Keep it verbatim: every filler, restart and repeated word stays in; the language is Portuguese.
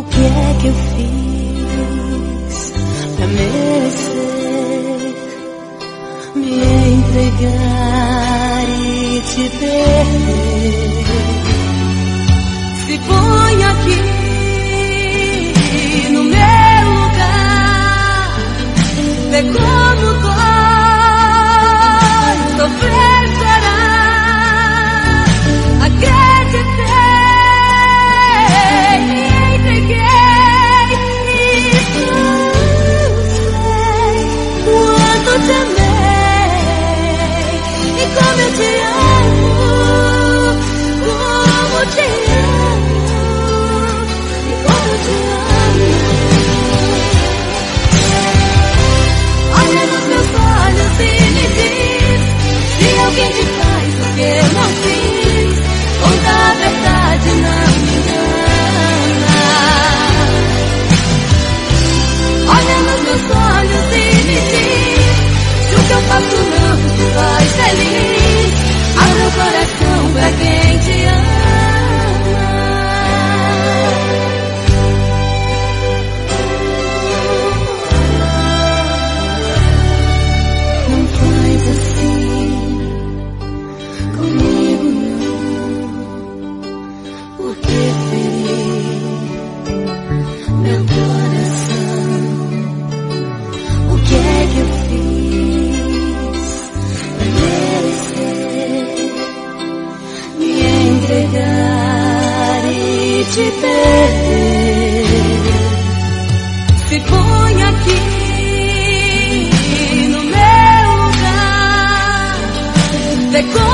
que é que eu fiz pra merecer me entregar e te perder? Se põe aqui no meu lugar, vê como dói sofrer, chorar. Acreditei, me entreguei e sei quanto te amei e como eu te amo, como te amo e como eu te amo. Olha nos meus olhos e me diz se alguém te faz o que eu não fiz. Conta a verdade, não me engana. Olha nos meus olhos e me diz se o que eu faço não te faz feliz. Abre o coração pra quem te ama. Não faz assim comigo não, porque feri meu coração. O que é que eu fiz pra merecer me entregar e te perder? Se põe aqui no meu lugar, vê como